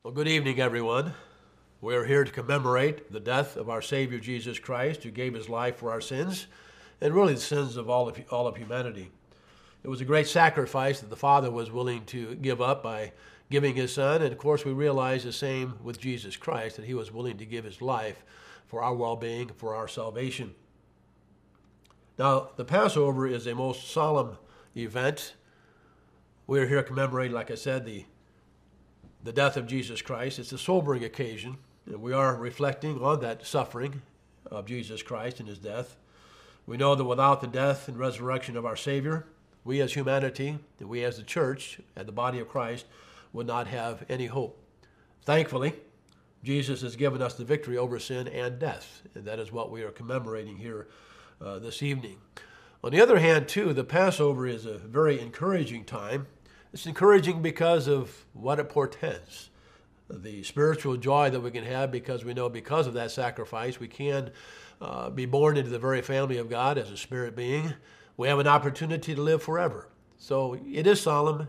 Well, good evening, everyone. We are here to commemorate the death of our Savior Jesus Christ, who gave his life for our sins, and really the sins of all of humanity. It was a great sacrifice that the Father was willing to give up by giving his Son, and of course we realize the same with Jesus Christ, that he was willing to give his life for our well-being, for our salvation. Now, the Passover is a most solemn event. We are here commemorating, like I said, the death of Jesus Christ. It's a sobering occasion, and we are reflecting on that suffering of Jesus Christ and his death. We know that without the death and resurrection of our Savior, we as humanity, and we as the church and the body of Christ, would not have any hope. Thankfully, Jesus has given us the victory over sin and death, and that is what we are commemorating here this evening. On the other hand, too, the Passover is a very encouraging time. It's encouraging because of what it portends. The spiritual joy that we can have because we know because of that sacrifice we can be born into the very family of God as a spirit being. We have an opportunity to live forever. So it is solemn.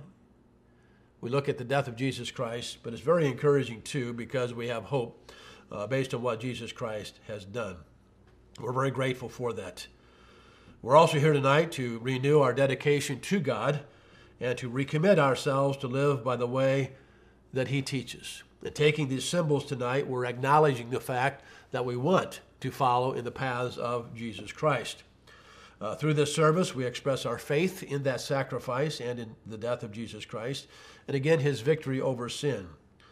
We look at the death of Jesus Christ, but it's very encouraging too because we have hope based on what Jesus Christ has done. We're very grateful for that. We're also here tonight to renew our dedication to God and to recommit ourselves to live by the way that he teaches. And taking these symbols tonight, we're acknowledging the fact that we want to follow in the paths of Jesus Christ. Through this service, we express our faith in that sacrifice and in the death of Jesus Christ, and again, his victory over sin.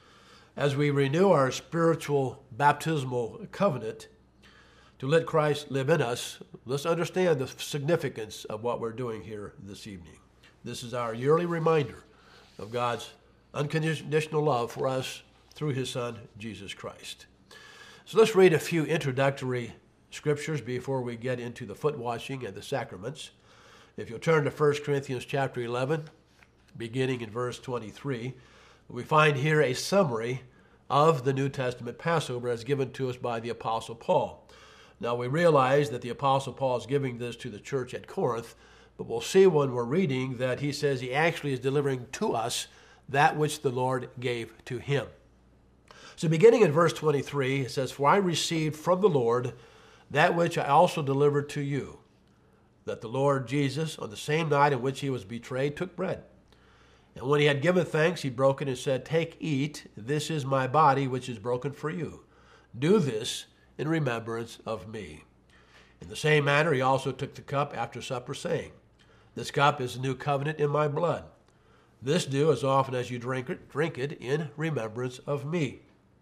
As we renew our spiritual baptismal covenant to let Christ live in us, let's understand the significance of what we're doing here this evening. This is our yearly reminder of God's unconditional love for us through his Son, Jesus Christ. So let's read a few introductory scriptures before we get into the foot washing and the sacraments. If you'll turn to 1 Corinthians chapter 11, beginning in verse 23, we find here a summary of the New Testament Passover as given to us by the Apostle Paul. Now we realize that the Apostle Paul is giving this to the church at Corinth, but we'll see when we're reading that he says he actually is delivering to us that which the Lord gave to him. So beginning in verse 23, it says, "For I received from the Lord that which I also delivered to you, that the Lord Jesus, on the same night in which he was betrayed, took bread. And when he had given thanks, he broke it and said, 'Take, eat, this is my body, which is broken for you. Do this in remembrance of me.' In the same manner, he also took the cup after supper, saying, 'This cup is the new covenant in my blood. This do as often as you drink it in remembrance of me.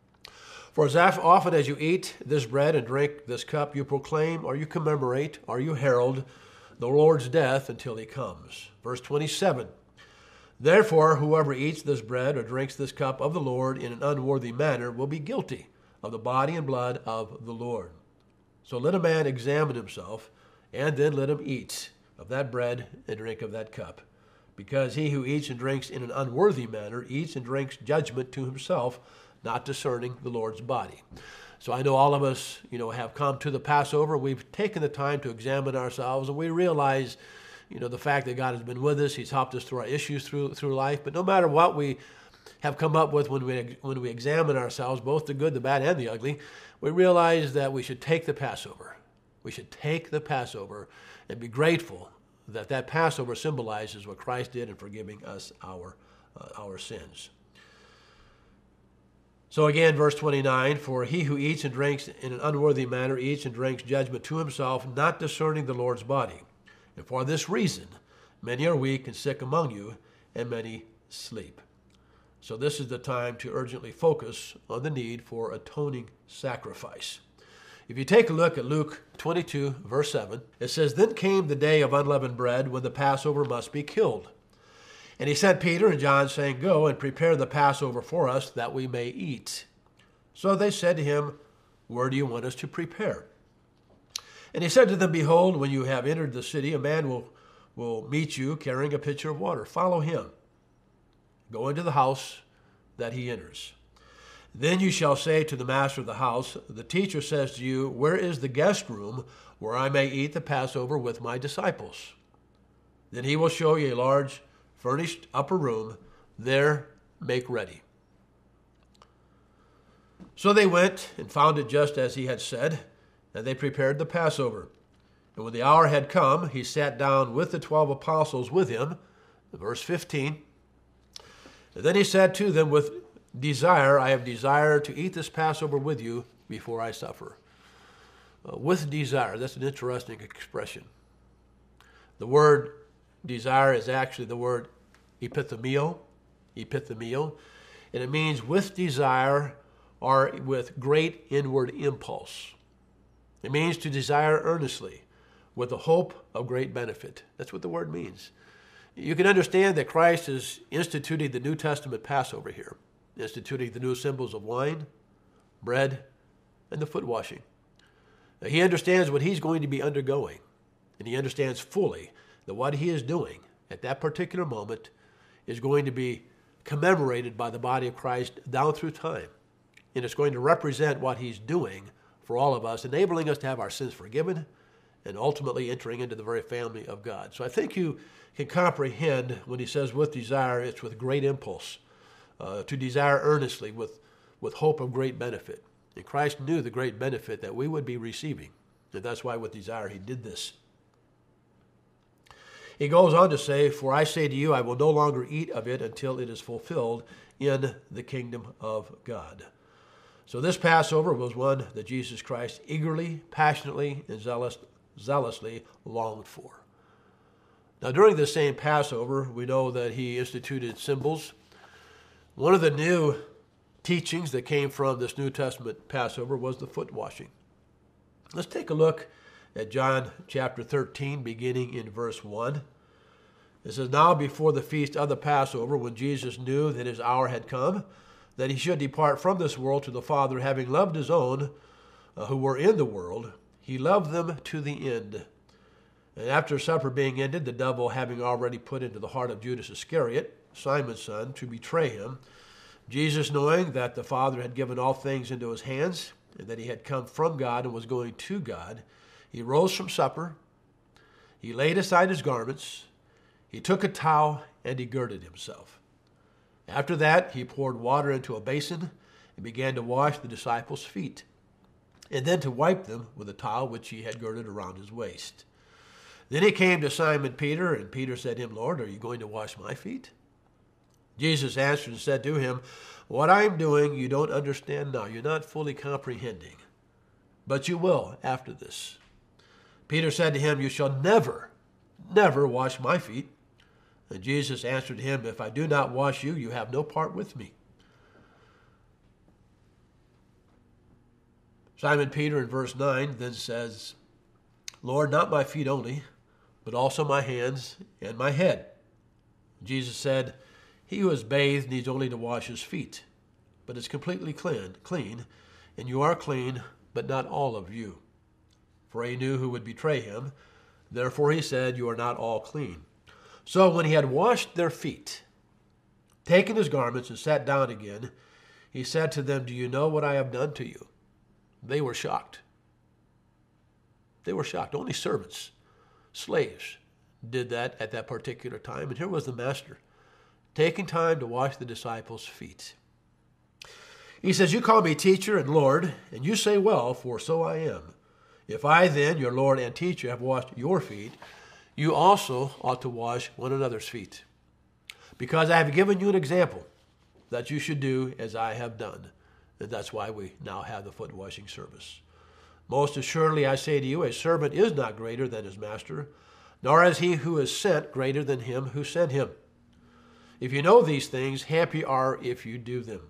For as often as you eat this bread and drink this cup, you proclaim or you commemorate or you herald the Lord's death until he comes.'" Verse 27, "Therefore, whoever eats this bread or drinks this cup of the Lord in an unworthy manner will be guilty of the body and blood of the Lord. So let a man examine himself, and then let him eat of that bread and drink of that cup. Because he who eats and drinks in an unworthy manner eats and drinks judgment to himself, not discerning the Lord's body." So I know all of us, have come to the Passover. We've taken the time to examine ourselves, and we realize, the fact that God has been with us. He's helped us through our issues through life. But no matter what we have come up with when we examine ourselves, both the good, the bad, and the ugly, we realize that we should take the Passover. We should take the Passover and be grateful that that Passover symbolizes what Christ did in forgiving us our sins. So again, verse 29, "For he who eats and drinks in an unworthy manner eats and drinks judgment to himself, not discerning the Lord's body. And for this reason, many are weak and sick among you, and many sleep." So this is the time to urgently focus on the need for atoning sacrifice. If you take a look at Luke 22, verse 7, it says, "Then came the day of unleavened bread, when the Passover must be killed. And he sent Peter and John, saying, 'Go and prepare the Passover for us, that we may eat.' So they said to him, 'Where do you want us to prepare?' And he said to them, 'Behold, when you have entered the city, a man will meet you carrying a pitcher of water. Follow him. Go into the house that he enters. Then you shall say to the master of the house, the teacher says to you, where is the guest room where I may eat the Passover with my disciples? Then he will show you a large furnished upper room. There make ready. So they went and found it just as he had said, and they prepared the Passover. And when the hour had come, he sat down with the 12 apostles with him. Verse 15. And then he said to them, with desire, I have desired to eat this Passover with you before I suffer. With desire, that's an interesting expression. The word desire is actually the word epithemio, and it means with desire or with great inward impulse. It means to desire earnestly, with the hope of great benefit. That's what the word means. You can understand that Christ is instituting the New Testament Passover here, instituting the new symbols of wine, bread, and the foot washing. Now, he understands what he's going to be undergoing, and he understands fully that what he is doing at that particular moment is going to be commemorated by the body of Christ down through time. And it's going to represent what he's doing for all of us, enabling us to have our sins forgiven and ultimately entering into the very family of God. So I think you can comprehend when he says with desire, it's with great impulse, to desire earnestly with hope of great benefit. And Christ knew the great benefit that we would be receiving. And that's why with desire he did this. He goes on to say, for I say to you, I will no longer eat of it until it is fulfilled in the kingdom of God. So this Passover was one that Jesus Christ eagerly, passionately, and zealously longed for. Now during this same Passover, we know that he instituted symbols. One of the new teachings that came from this New Testament Passover was the foot washing. Let's take a look at John chapter 13, beginning in verse 1. It says, now before the feast of the Passover, when Jesus knew that his hour had come, that he should depart from this world to the Father, having loved his own who were in the world, he loved them to the end. And after supper being ended, the devil having already put into the heart of Judas Iscariot, Simon's son, to betray him, Jesus, knowing that the Father had given all things into his hands, and that he had come from God and was going to God, he rose from supper, he laid aside his garments, he took a towel, and he girded himself. After that, he poured water into a basin and began to wash the disciples' feet, and then to wipe them with a towel which he had girded around his waist. Then he came to Simon Peter, and Peter said to him, Lord, are you going to wash my feet? Jesus answered and said to him, what I am doing you don't understand now. You're not fully comprehending, but you will after this. Peter said to him, you shall never wash my feet. And Jesus answered him, if I do not wash you, you have no part with me. Simon Peter in verse 9 then says, Lord, not my feet only, but also my hands and my head. Jesus said, he who is bathed needs only to wash his feet, but is completely clean, and you are clean, but not all of you. For he knew who would betray him. Therefore he said, you are not all clean. So when he had washed their feet, taken his garments and sat down again, he said to them, do you know what I have done to you? They were shocked. They were shocked. Only servants, slaves, did that at that particular time. And here was the master, taking time to wash the disciples' feet. He says, you call me teacher and Lord, and you say well, for so I am. If I then, your Lord and teacher, have washed your feet, you also ought to wash one another's feet. Because I have given you an example that you should do as I have done. And that's why we now have the foot washing service. Most assuredly I say to you, a servant is not greater than his master, nor is he who is sent greater than him who sent him. If you know these things, happy are if you do them.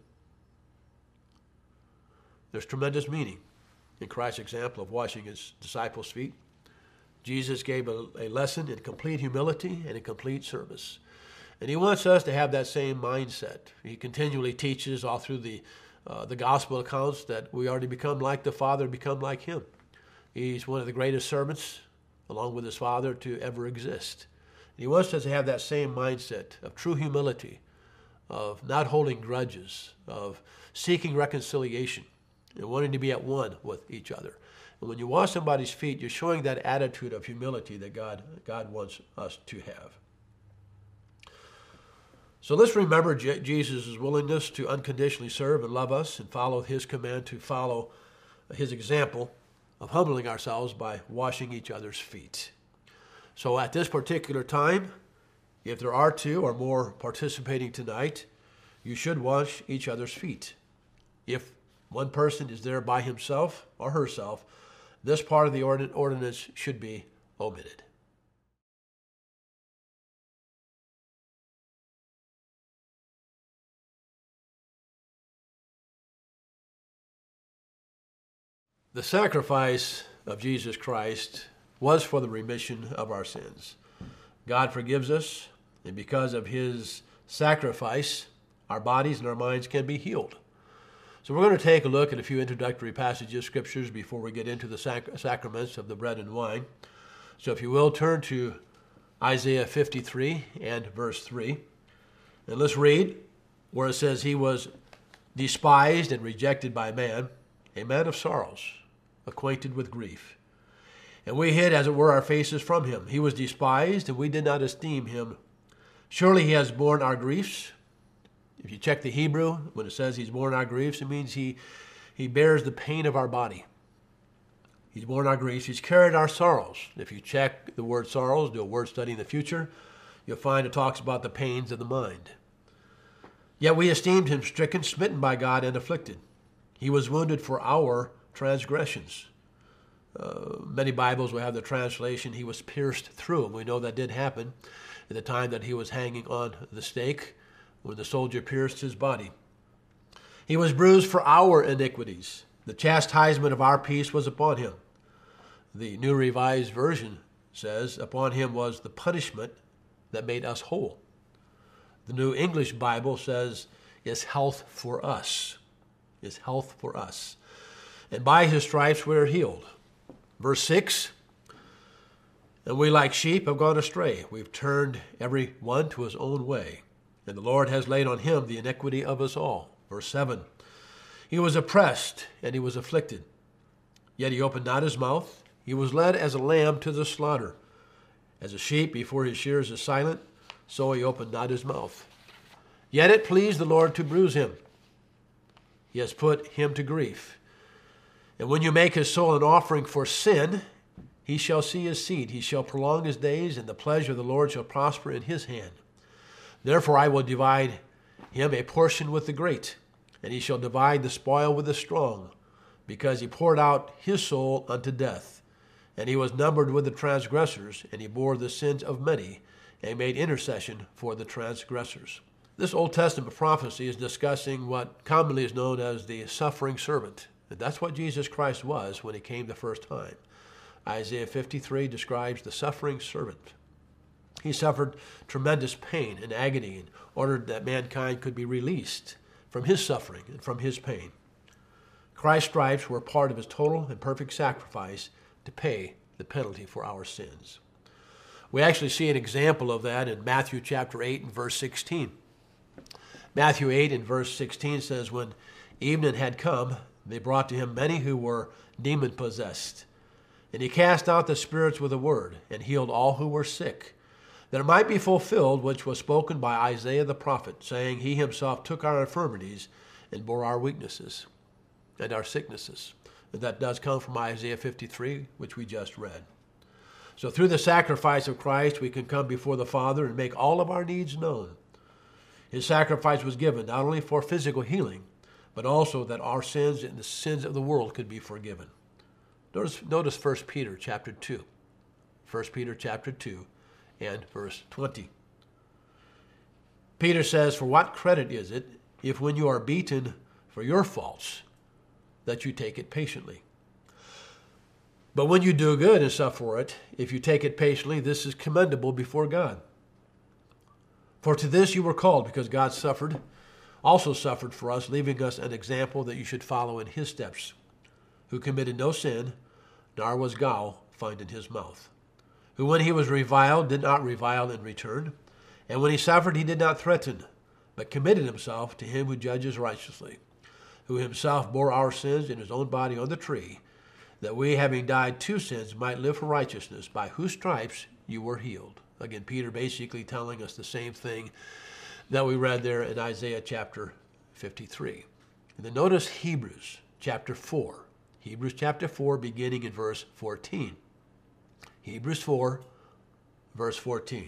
There's tremendous meaning in Christ's example of washing his disciples' feet. Jesus gave a lesson in complete humility and in complete service. And he wants us to have that same mindset. He continually teaches all through the gospel accounts that we are to become like the Father, become like him. He's one of the greatest servants, along with his Father, to ever exist. And he wants us to have that same mindset of true humility, of not holding grudges, of seeking reconciliation, and wanting to be at one with each other. And when you wash somebody's feet, you're showing that attitude of humility that God wants us to have. So let's remember Jesus' willingness to unconditionally serve and love us and follow his command to follow his example of humbling ourselves by washing each other's feet. So at this particular time, if there are two or more participating tonight, you should wash each other's feet. If one person is there by himself or herself, this part of the ordinance should be omitted. The sacrifice of Jesus Christ was for the remission of our sins. God forgives us, and because of his sacrifice, our bodies and our minds can be healed. So we're going to take a look at a few introductory passages of scriptures before we get into the sacraments of the bread and wine. So if you will, turn to Isaiah 53 and verse 3. And let's read where it says, he was despised and rejected by man, a man of sorrows, acquainted with grief. And we hid, as it were, our faces from him. He was despised, and we did not esteem him. Surely he has borne our griefs. If you check the Hebrew, when it says he's borne our griefs, it means he bears the pain of our body. He's borne our griefs. He's carried our sorrows. If you check the word sorrows, do a word study in the future, you'll find it talks about the pains of the mind. Yet we esteemed him stricken, smitten by God, and afflicted. He was wounded for our transgressions. Many Bibles will have the translation, he was pierced through. We know that did happen at the time that he was hanging on the stake when the soldier pierced his body. He was bruised for our iniquities. The chastisement of our peace was upon him. The New Revised Version says, upon him was the punishment that made us whole. The New English Bible says, is health for us. Is health for us. And by his stripes we are healed. Verse 6, and we like sheep have gone astray. We've turned every one to his own way. And the Lord has laid on him the iniquity of us all. Verse 7, he was oppressed and he was afflicted. Yet he opened not his mouth. He was led as a lamb to the slaughter. As a sheep before his shears is silent, so he opened not his mouth. Yet it pleased the Lord to bruise him. He has put him to grief. And when you make his soul an offering for sin, he shall see his seed. He shall prolong his days, and the pleasure of the Lord shall prosper in his hand. Therefore I will divide him a portion with the great, and he shall divide the spoil with the strong, because he poured out his soul unto death. And he was numbered with the transgressors, and he bore the sins of many, and made intercession for the transgressors. This Old Testament prophecy is discussing what commonly is known as the suffering servant. And that's what Jesus Christ was when he came the first time. Isaiah 53 describes the suffering servant. He suffered tremendous pain and agony in order that mankind could be released from his suffering and from his pain. Christ's stripes were part of his total and perfect sacrifice to pay the penalty for our sins. We actually see an example of that in Matthew chapter 8 and verse 16. Matthew 8 and verse 16 says, when evening had come, they brought to him many who were demon-possessed. And he cast out the spirits with a word, and healed all who were sick, that it might be fulfilled which was spoken by Isaiah the prophet, saying, he himself took our infirmities and bore our weaknesses and our sicknesses. And that does come from Isaiah 53, which we just read. So through the sacrifice of Christ, we can come before the Father and make all of our needs known. His sacrifice was given not only for physical healing, but also that our sins and the sins of the world could be forgiven. Notice 1 Peter chapter 2. 1 Peter chapter 2 and verse 20. Peter says, for what credit is it if when you are beaten for your faults, that you take it patiently? But when you do good and suffer for it, if you take it patiently, this is commendable before God. For to this you were called, because God also suffered for us, leaving us an example that you should follow in his steps, who committed no sin, nor was guile found in his mouth, who when he was reviled did not revile in return, and when he suffered he did not threaten, but committed himself to him who judges righteously, who himself bore our sins in his own body on the tree, that we, having died to sins, might live for righteousness, by whose stripes you were healed. Again, Peter basically telling us the same thing that we read there in Isaiah chapter 53. And then notice Hebrews chapter 4. Hebrews chapter 4, beginning in verse 14. Hebrews 4, verse 14.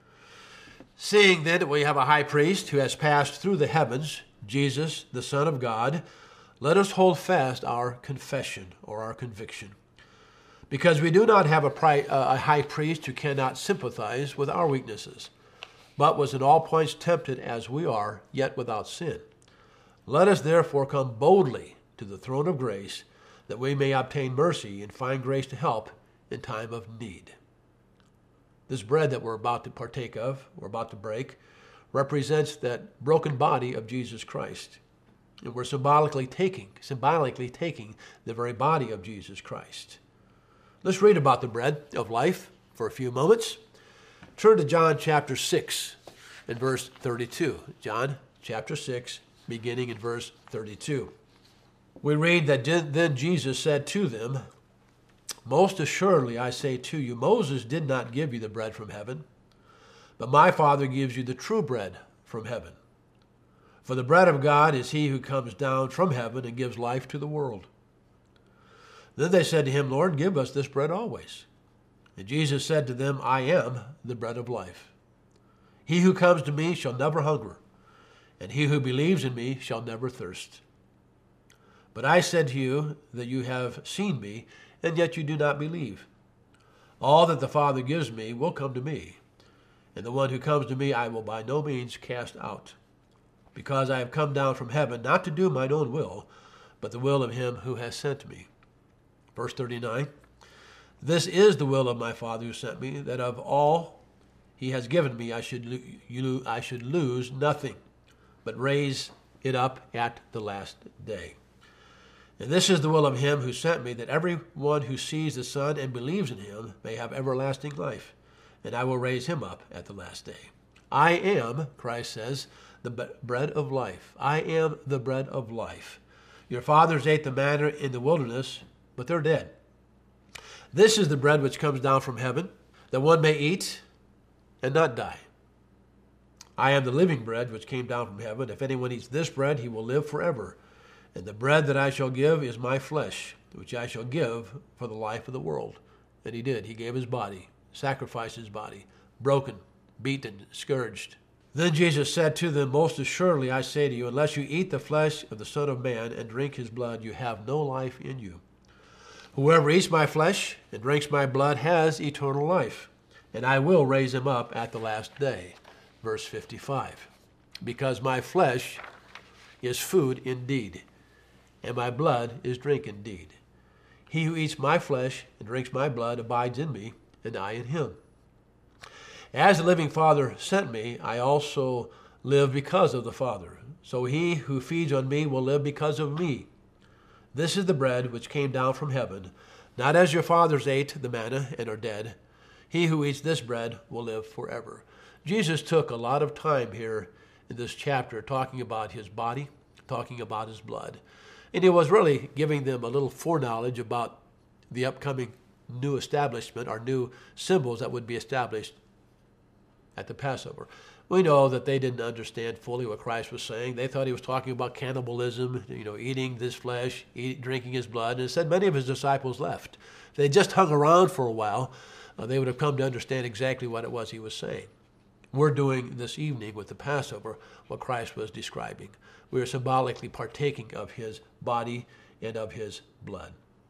Seeing then that we have a high priest who has passed through the heavens, Jesus, the Son of God, let us hold fast our confession or our conviction. Because we do not have a high priest who cannot sympathize with our weaknesses, but was in all points tempted as we are, yet without sin. Let us therefore come boldly to the throne of grace, that we may obtain mercy and find grace to help in time of need. This bread that we're about to partake of, we're about to break, represents that broken body of Jesus Christ. And we're symbolically taking the very body of Jesus Christ. Let's read about the bread of life for a few moments. Turn to John chapter 6 and verse 32. John chapter 6, beginning in verse 32. We read that then Jesus said to them, Most assuredly I say to you, Moses did not give you the bread from heaven, but my Father gives you the true bread from heaven. For the bread of God is he who comes down from heaven and gives life to the world. Then they said to him, Lord, give us this bread always. And Jesus said to them, I am the bread of life. He who comes to me shall never hunger, and he who believes in me shall never thirst. But I said to you that you have seen me, and yet you do not believe. All that the Father gives me will come to me, and the one who comes to me I will by no means cast out. Because I have come down from heaven not to do mine own will, but the will of him who has sent me. Verse 39, This is the will of my Father who sent me, that of all he has given me I should lose nothing, but raise it up at the last day. And this is the will of him who sent me, that everyone who sees the Son and believes in him may have everlasting life, and I will raise him up at the last day. I am, Christ says, the bread of life. I am the bread of life. Your fathers ate the manna in the wilderness, but they're dead. This is the bread which comes down from heaven, that one may eat and not die. I am the living bread which came down from heaven. If anyone eats this bread, he will live forever. And the bread that I shall give is my flesh, which I shall give for the life of the world. And he did. He gave his body, sacrificed his body, broken, beaten, scourged. Then Jesus said to them, Most assuredly I say to you, unless you eat the flesh of the Son of Man and drink his blood, you have no life in you. Whoever eats my flesh and drinks my blood has eternal life, and I will raise him up at the last day. Verse 55. Because my flesh is food indeed, and my blood is drink indeed. He who eats my flesh and drinks my blood abides in me, and I in him. As the living Father sent me, I also live because of the Father. So he who feeds on me will live because of me. This is the bread which came down from heaven, not as your fathers ate the manna and are dead. He who eats this bread will live forever. Jesus took a lot of time here in this chapter talking about his body, talking about his blood. And he was really giving them a little foreknowledge about the upcoming new establishment or new symbols that would be established at the Passover. We know that they didn't understand fully what Christ was saying. They thought he was talking about cannibalism, eating this flesh, drinking his blood. And it said many of his disciples left. If they just hung around for a while, they would have come to understand exactly what it was he was saying. We're doing this evening with the Passover what Christ was describing. We are symbolically partaking of his body and of his blood.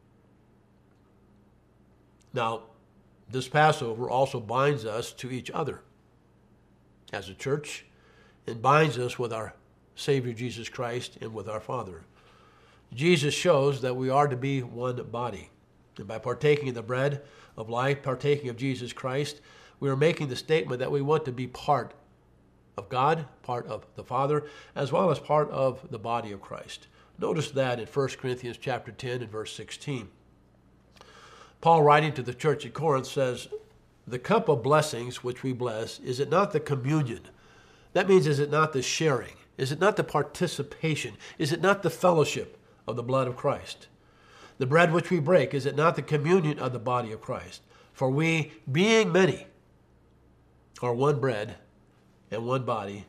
Now, this Passover also binds us to each other as a church, and binds us with our Savior Jesus Christ and with our Father. Jesus shows that we are to be one body. And by partaking of the bread of life, partaking of Jesus Christ, we are making the statement that we want to be part of God, part of the Father, as well as part of the body of Christ. Notice that in 1 Corinthians chapter 10 and verse 16. Paul, writing to the church at Corinth, says, the cup of blessings which we bless, is it not the communion? That means, is it not the sharing? Is it not the participation? Is it not the fellowship of the blood of Christ? The bread which we break, is it not the communion of the body of Christ? For we, being many, are one bread and one body,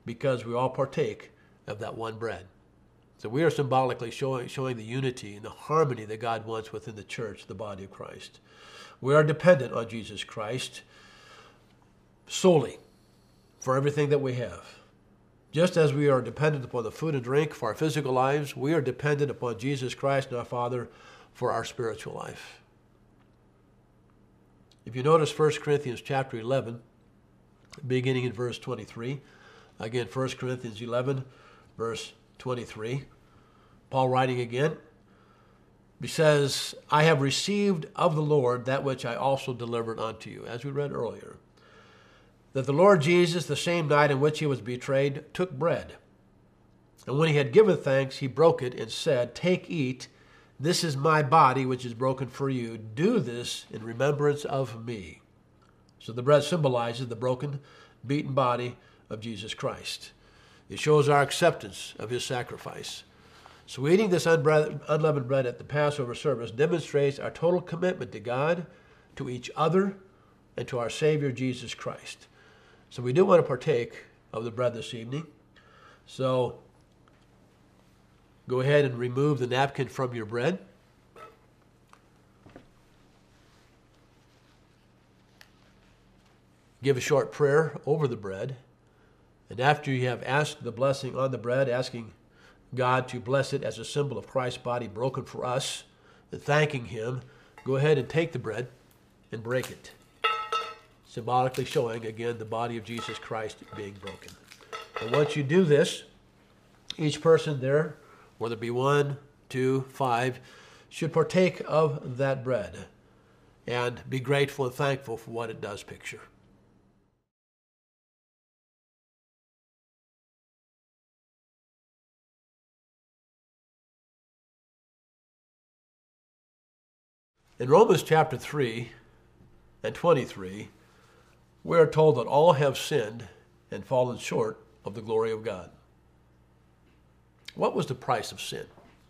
because we all partake of that one bread. So we are symbolically showing the unity and the harmony that God wants within the church, the body of Christ. We are dependent on Jesus Christ solely for everything that we have. Just as we are dependent upon the food and drink for our physical lives, we are dependent upon Jesus Christ and our Father for our spiritual life. If you notice 1 Corinthians chapter 11, beginning in verse 23, again, 1 Corinthians 11, verse 23, Paul writing again, he says, I have received of the Lord that which I also delivered unto you, as we read earlier, that the Lord Jesus, the same night in which he was betrayed, took bread. And when he had given thanks, he broke it and said, Take, eat, this is my body which is broken for you. Do this in remembrance of me. So the bread symbolizes the broken, beaten body of Jesus Christ. It shows our acceptance of his sacrifice. So eating this unleavened bread at the Passover service demonstrates our total commitment to God, to each other, and to our Savior Jesus Christ. So we do want to partake of the bread this evening. So go ahead and remove the napkin from your bread. Give a short prayer over the bread. And after you have asked the blessing on the bread, asking God to bless it as a symbol of Christ's body broken for us, and thanking him, go ahead and take the bread and break it, symbolically showing, again, the body of Jesus Christ being broken. And once you do this, each person there, whether it be 1, 2, 5, should partake of that bread and be grateful and thankful for what it does picture. In Romans chapter 3 and 23, we are told that all have sinned and fallen short of the glory of God. What was the price of sin?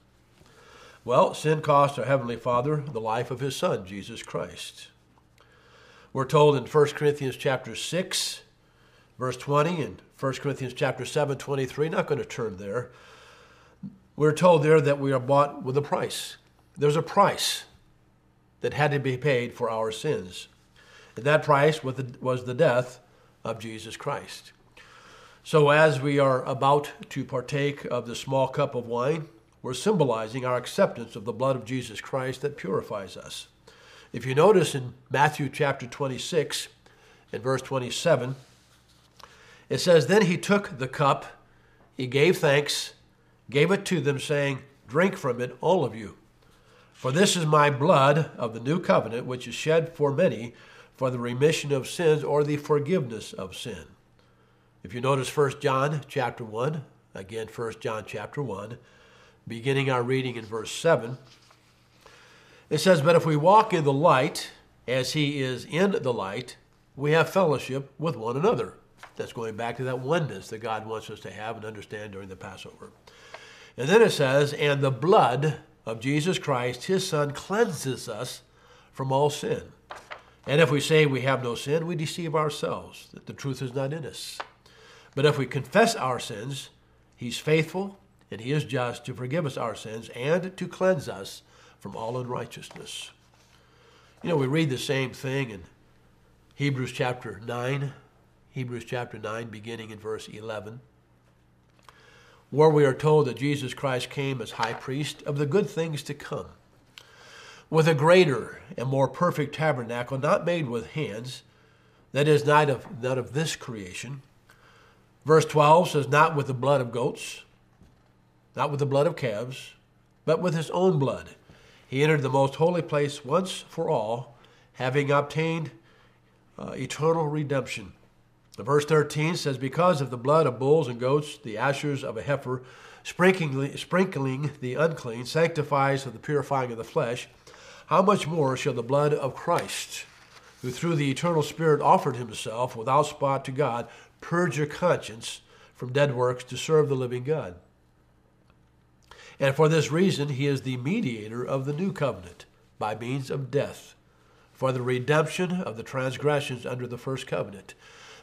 Well, sin cost our Heavenly Father the life of his Son, Jesus Christ. We're told in 1 Corinthians chapter 6, verse 20, and 1 Corinthians chapter 7, 23, not going to turn there. We're told there that we are bought with a price. There's a price that had to be paid for our sins. And that price was the death of Jesus Christ. So as we are about to partake of the small cup of wine, we're symbolizing our acceptance of the blood of Jesus Christ that purifies us. If you notice in Matthew chapter 26 and verse 27, it says, Then he took the cup, he gave thanks, gave it to them, saying, Drink from it, all of you. For this is my blood of the new covenant, which is shed for many for the remission of sins or the forgiveness of sin. If you notice 1 John chapter 1, again 1 John chapter 1, beginning our reading in verse 7, it says, But if we walk in the light, as he is in the light, we have fellowship with one another. That's going back to that oneness that God wants us to have and understand during the Passover. And then it says, And the blood of Jesus Christ, his Son, cleanses us from all sin. And if we say we have no sin, we deceive ourselves, that the truth is not in us. But if we confess our sins, he's faithful and he is just to forgive us our sins and to cleanse us from all unrighteousness. You know, we read the same thing in Hebrews chapter 9, beginning in verse 11, where we are told that Jesus Christ came as high priest of the good things to come, with a greater and more perfect tabernacle, not made with hands, that is not of this creation. Verse 12 says, Not with the blood of goats, not with the blood of calves, but with his own blood. He entered the most holy place once for all, having obtained eternal redemption. Verse 13 says, Because of the blood of bulls and goats, the ashes of a heifer, sprinkling the unclean, sanctifies for the purifying of the flesh, how much more shall the blood of Christ, who through the eternal Spirit offered himself without spot to God, purge your conscience from dead works to serve the living God? And for this reason he is the mediator of the new covenant, by means of death, for the redemption of the transgressions under the first covenant,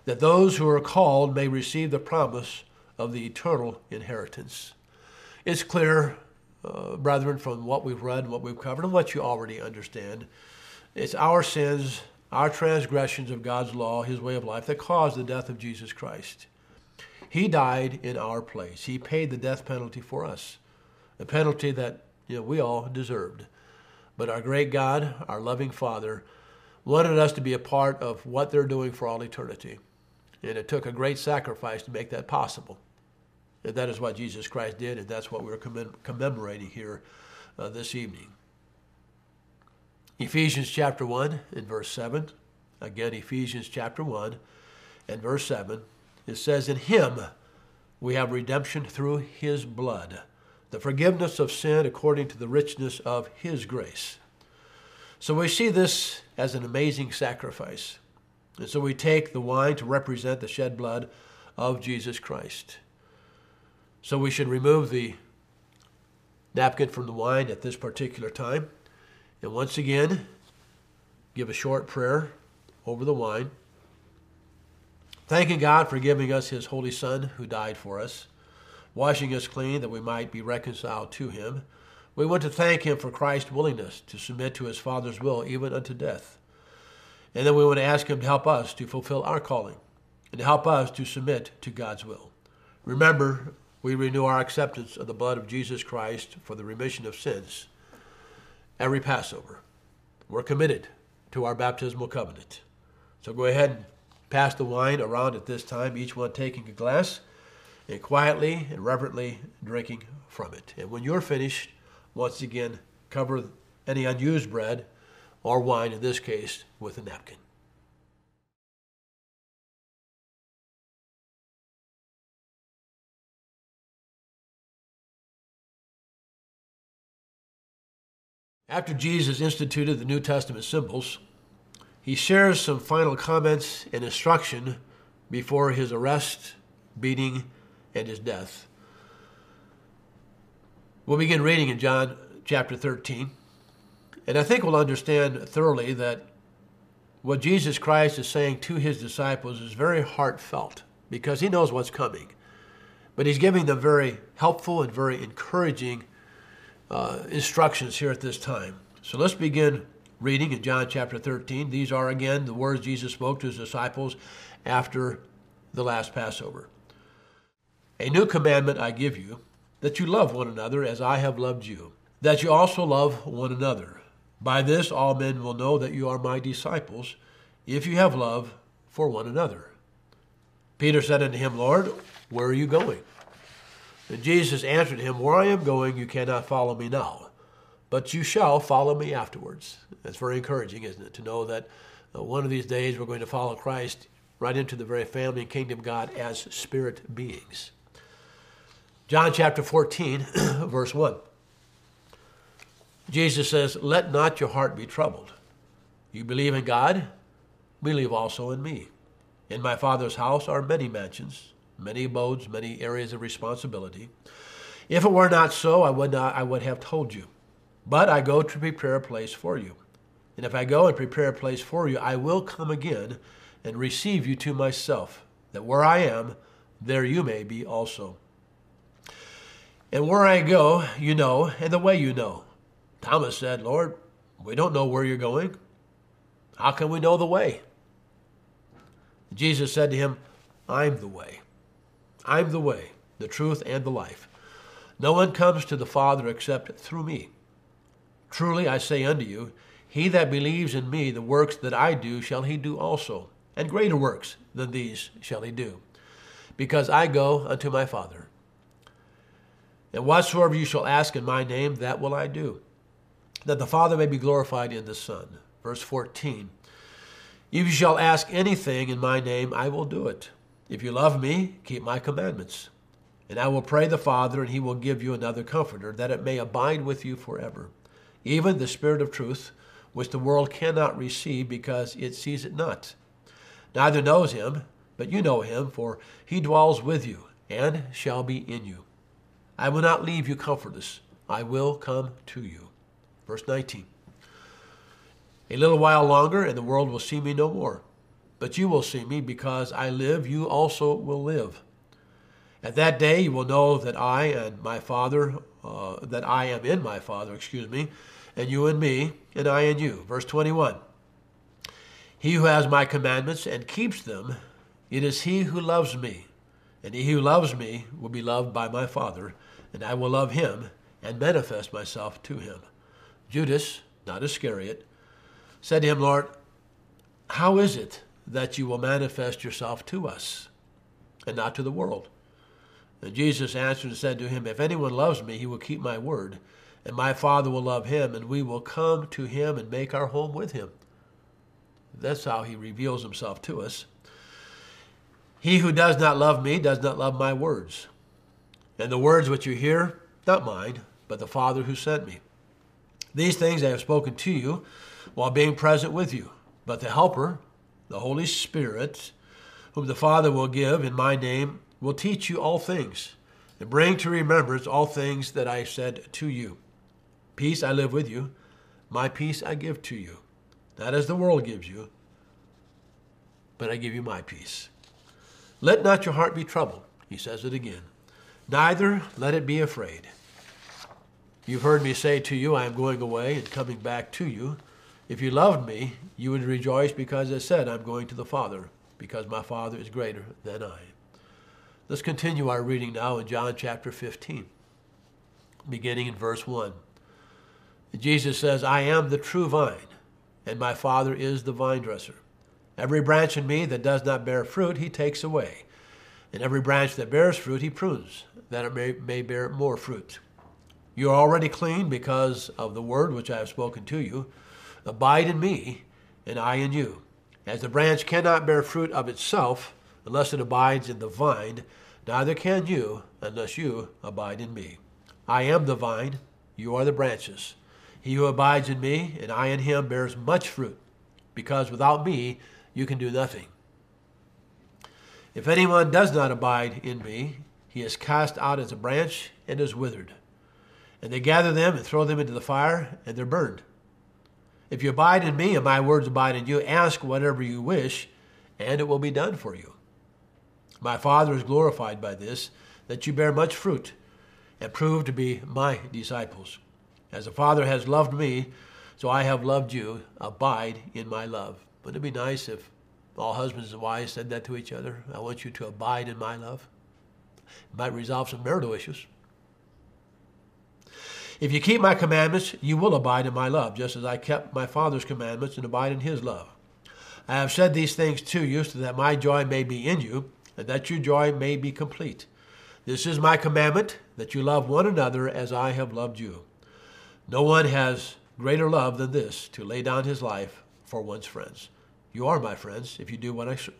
that those who are called may receive the promise of the eternal inheritance. It's clear, brethren, from what we've read, what we've covered, and what you already understand. It's our sins, our transgressions of God's law, his way of life, that caused the death of Jesus Christ. He died in our place. He paid the death penalty for us, a penalty that we all deserved. But our great God, our loving Father, wanted us to be a part of what they're doing for all eternity. And it took a great sacrifice to make that possible. And that is what Jesus Christ did, and that's what we're commemorating here this evening. Ephesians chapter 1 and verse 7. Again, Ephesians chapter 1 and verse 7. It says, "In him we have redemption through his blood, the forgiveness of sin according to the richness of his grace." So we see this as an amazing sacrifice. And so we take the wine to represent the shed blood of Jesus Christ. So we should remove the napkin from the wine at this particular time. And once again, give a short prayer over the wine, thanking God for giving us his Holy Son who died for us, washing us clean that we might be reconciled to him. We want to thank him for Christ's willingness to submit to his Father's will, even unto death. And then we want to ask him to help us to fulfill our calling and to help us to submit to God's will. Remember, we renew our acceptance of the blood of Jesus Christ for the remission of sins every Passover. We're committed to our baptismal covenant. So go ahead and pass the wine around at this time, each one taking a glass and quietly and reverently drinking from it. And when you're finished, once again, cover any unused bread or wine, in this case, with a napkin. After Jesus instituted the New Testament symbols, he shares some final comments and instruction before his arrest, beating, and his death. We'll begin reading in John chapter 13, and I think we'll understand thoroughly that what Jesus Christ is saying to his disciples is very heartfelt, because he knows what's coming. But he's giving them very helpful and very encouraging instructions here at this time. So let's begin reading in John chapter 13. These are, again, the words Jesus spoke to his disciples after the last Passover. "A new commandment I give you, that you love one another as I have loved you, that you also love one another. By this all men will know that you are my disciples, if you have love for one another." Peter said unto him, "Lord, where are you going?" And Jesus answered him, "Where I am going, you cannot follow me now, but you shall follow me afterwards." That's very encouraging, isn't it, to know that one of these days we're going to follow Christ right into the very family and kingdom of God as spirit beings. John chapter 14, verse 1. Jesus says, "Let not your heart be troubled. You believe in God, believe also in me. In my Father's house are many mansions, many abodes, many areas of responsibility. If it were not so, I would have told you. But I go to prepare a place for you. And if I go and prepare a place for you, I will come again and receive you to myself, that where I am, there you may be also. And where I go, you know, and the way you know." Thomas said, "Lord, we don't know where you're going. How can we know the way?" Jesus said to him, "I'm the way. I'm the way, the truth, and the life. No one comes to the Father except through me. Truly I say unto you, he that believes in me, the works that I do shall he do also, and greater works than these shall he do, because I go unto my Father. And whatsoever you shall ask in my name, that will I do, that the Father may be glorified in the Son." Verse 14, "If you shall ask anything in my name, I will do it. If you love me, keep my commandments. And I will pray the Father, and he will give you another comforter, that it may abide with you forever, even the Spirit of truth, which the world cannot receive, because it sees it not, neither knows him, but you know him, for he dwells with you, and shall be in you. I will not leave you comfortless. I will come to you." Verse 19, "A little while longer, and the world will see me no more. but you will see me. Because I live, you also will live. At that day you will know that I am in my Father, and you in me, and I in you. Verse 21. He who has my commandments and keeps them, it is he who loves me. And he who loves me will be loved by my Father, and I will love him and manifest myself to him. Judas, not Iscariot, said to him, Lord, how is it that you will manifest yourself to us and not to the world? And Jesus answered and said to him, if anyone loves me, he will keep my word, and my Father will love him, and we will come to him and make our home with him. That's how he reveals himself to us. He who does not love me does not love my words. And the words which you hear, not mine, but the Father who sent me. These things I have spoken to you while being present with you. But the Helper, the Holy Spirit, whom the Father will give in my name, will teach you all things, and bring to remembrance all things that I said to you. Peace I live with you, my peace I give to you. Not as the world gives you, but I give you my peace. Let not your heart be troubled, he says it again. Neither let it be afraid. You've heard me say to you, I am going away and coming back to you. If you loved me, you would rejoice because I said, I'm going to the Father, because my Father is greater than I. Let's continue our reading now in John chapter 15, beginning in verse 1. Jesus says, I am the true vine, and my Father is the vine dresser. Every branch in me that does not bear fruit, he takes away. And every branch that bears fruit, he prunes, that it may bear more fruit. You are already clean because of the word which I have spoken to you. Abide in me, and I in you. As the branch cannot bear fruit of itself unless it abides in the vine, neither can you unless you abide in me. I am the vine, you are the branches. He who abides in me, and I in him, bears much fruit, because without me you can do nothing. If anyone does not abide in me, he is cast out as a branch and is withered. And they gather them and throw them into the fire, and they're burned. If you abide in me and my words abide in you, ask whatever you wish, and it will be done for you. My Father is glorified by this, that you bear much fruit, and prove to be my disciples. As the Father has loved me, so I have loved you. Abide in my love. Wouldn't it be nice if all husbands and wives said that to each other? I want you to abide in my love. It might resolve some marital issues. If you keep my commandments, you will abide in my love, just as I kept my Father's commandments and abide in his love. I have said these things to you so that my joy may be in you, and that your joy may be complete. This is my commandment, that you love one another as I have loved you. No one has greater love than this, to lay down his life for one's friends. You are my friends if you do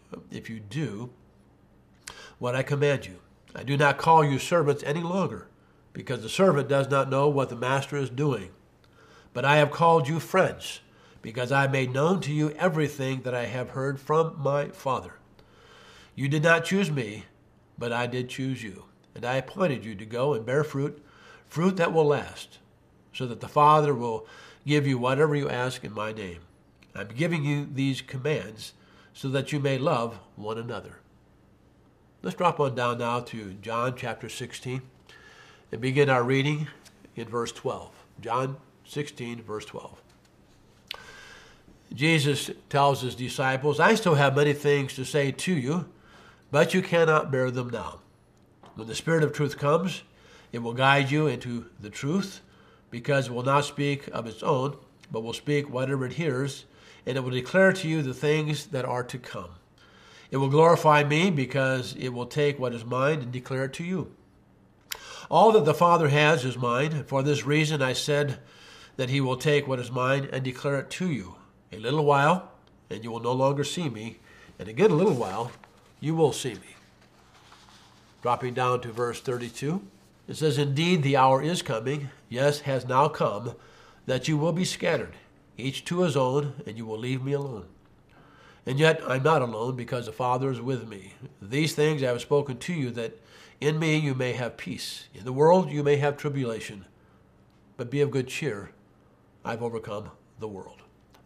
what I command you. I do not call you servants any longer, because the servant does not know what the master is doing. But I have called you friends, because I made known to you everything that I have heard from my Father. You did not choose me, but I did choose you, and I appointed you to go and bear fruit, fruit that will last, so that the Father will give you whatever you ask in my name. I'm giving you these commands so that you may love one another. Let's drop on down now to John chapter 16 and begin our reading in verse 12. John 16, verse 12. Jesus tells his disciples, I still have many things to say to you, but you cannot bear them now. When the Spirit of truth comes, it will guide you into the truth, because it will not speak of its own, but will speak whatever it hears, and it will declare to you the things that are to come. It will glorify me, because it will take what is mine and declare it to you. All that the Father has is mine, and for this reason I said that he will take what is mine and declare it to you. A little while, and you will no longer see me, and again a little while, you will see me. Dropping down to verse 32, it says, Indeed, the hour is coming, yes, has now come, that you will be scattered, each to his own, and you will leave me alone. And yet I'm not alone, because the Father is with me. These things I have spoken to you, that in me you may have peace. In the world you may have tribulation, but be of good cheer. I've overcome the world.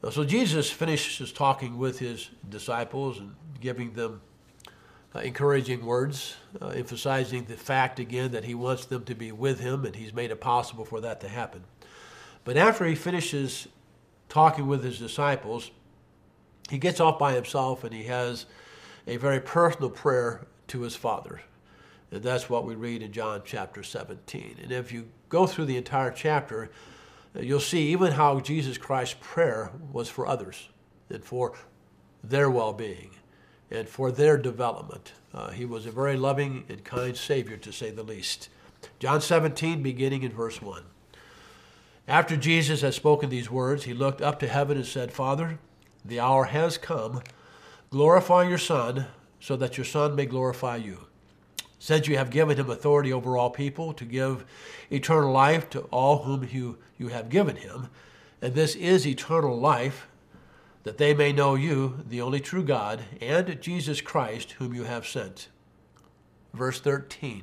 So Jesus finishes talking with his disciples and giving them encouraging words, emphasizing the fact again that he wants them to be with him, and he's made it possible for that to happen. But after he finishes talking with his disciples, he gets off by himself and he has a very personal prayer to his Father. And that's what we read in John chapter 17. And if you go through the entire chapter, you'll see even how Jesus Christ's prayer was for others and for their well-being and for their development. He was a very loving and kind Savior, to say the least. John 17, beginning in verse 1. After Jesus had spoken these words, he looked up to heaven and said, Father, the hour has come. Glorify your Son, so that your Son may glorify you. Since you have given him authority over all people to give eternal life to all whom you have given him, and this is eternal life, that they may know you, the only true God, and Jesus Christ, whom you have sent. Verse 13.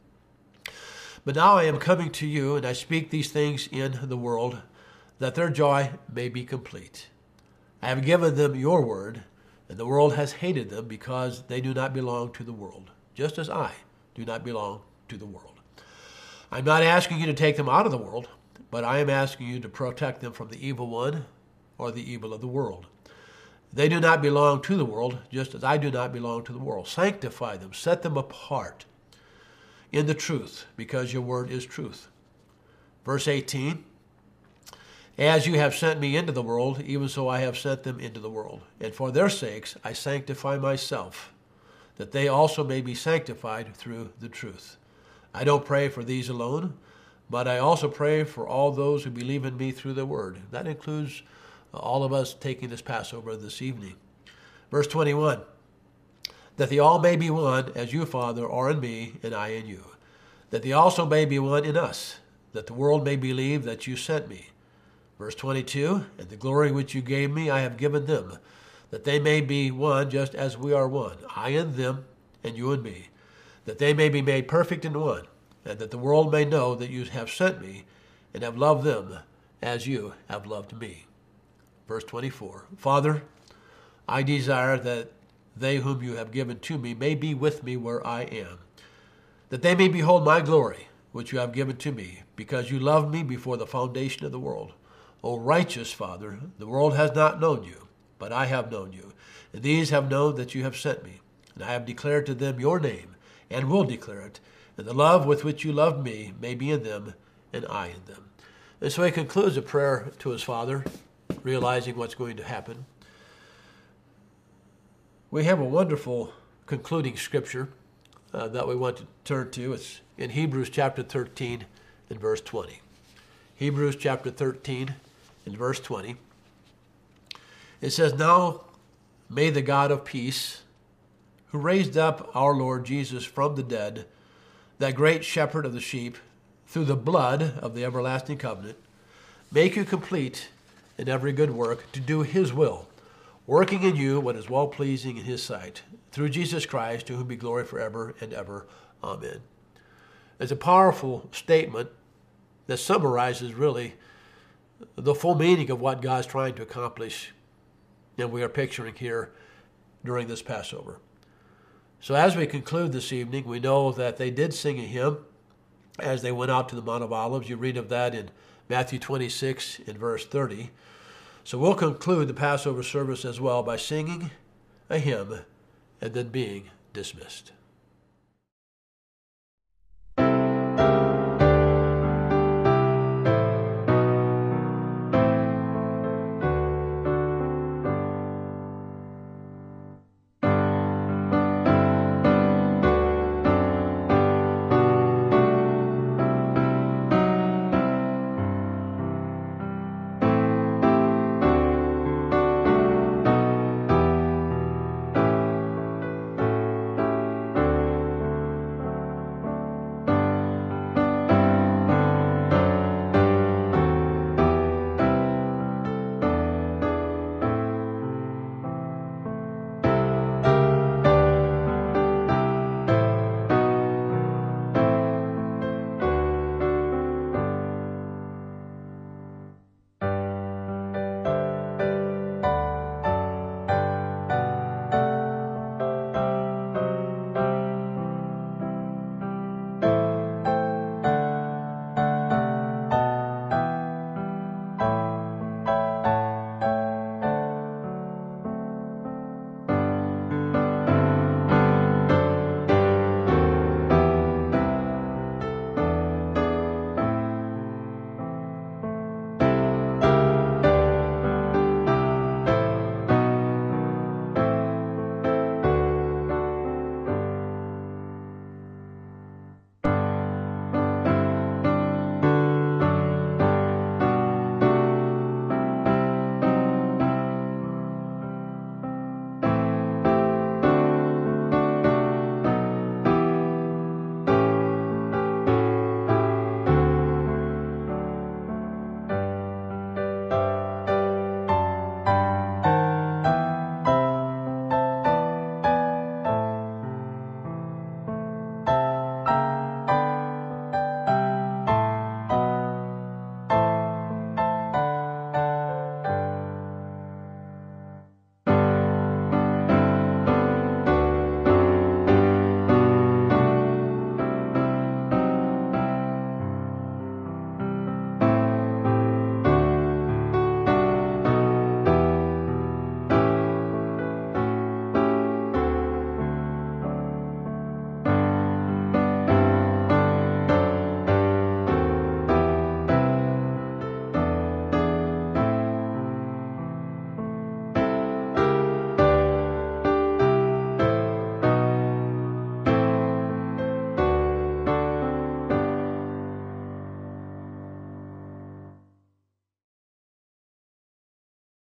But now I am coming to you, and I speak these things in the world, that their joy may be complete. I have given them your word, and the world has hated them because they do not belong to the world, just as I do not belong to the world. I'm not asking you to take them out of the world, but I am asking you to protect them from the evil one or the evil of the world. They do not belong to the world, just as I do not belong to the world. Sanctify them, set them apart in the truth, because your word is truth. Verse 18, as you have sent me into the world, even so I have sent them into the world. And for their sakes I sanctify myself, that they also may be sanctified through the truth. I don't pray for these alone, but I also pray for all those who believe in me through the word. That includes all of us taking this Passover this evening. Verse 21, that they all may be one, as you, Father, are in me, and I in you. That they also may be one in us, that the world may believe that you sent me. Verse 22, and the glory which you gave me I have given them, that they may be one just as we are one, I and them, and you and me, that they may be made perfect in one, and that the world may know that you have sent me, and have loved them as you have loved me. Verse 24, Father, I desire that they whom you have given to me may be with me where I am, that they may behold my glory, which you have given to me, because you loved me before the foundation of the world. O righteous Father, the world has not known you, but I have known you, and these have known that you have sent me, and I have declared to them your name, and will declare it, and the love with which you loved me may be in them, and I in them. And so he concludes a prayer to his Father, realizing what's going to happen. We have a wonderful concluding scripture that we want to turn to. It's in Hebrews chapter 13 and verse 20. Hebrews chapter 13 and verse 20. It says, Now may the God of peace, who raised up our Lord Jesus from the dead, that great shepherd of the sheep, through the blood of the everlasting covenant, make you complete in every good work to do his will, working in you what is well-pleasing in his sight, through Jesus Christ, to whom be glory forever and ever. Amen. It's a powerful statement that summarizes really the full meaning of what God's trying to accomplish, and we are picturing here during this Passover. So as we conclude this evening, we know that they did sing a hymn as they went out to the Mount of Olives. You read of that in Matthew 26 and verse 30. So we'll conclude the Passover service as well by singing a hymn and then being dismissed.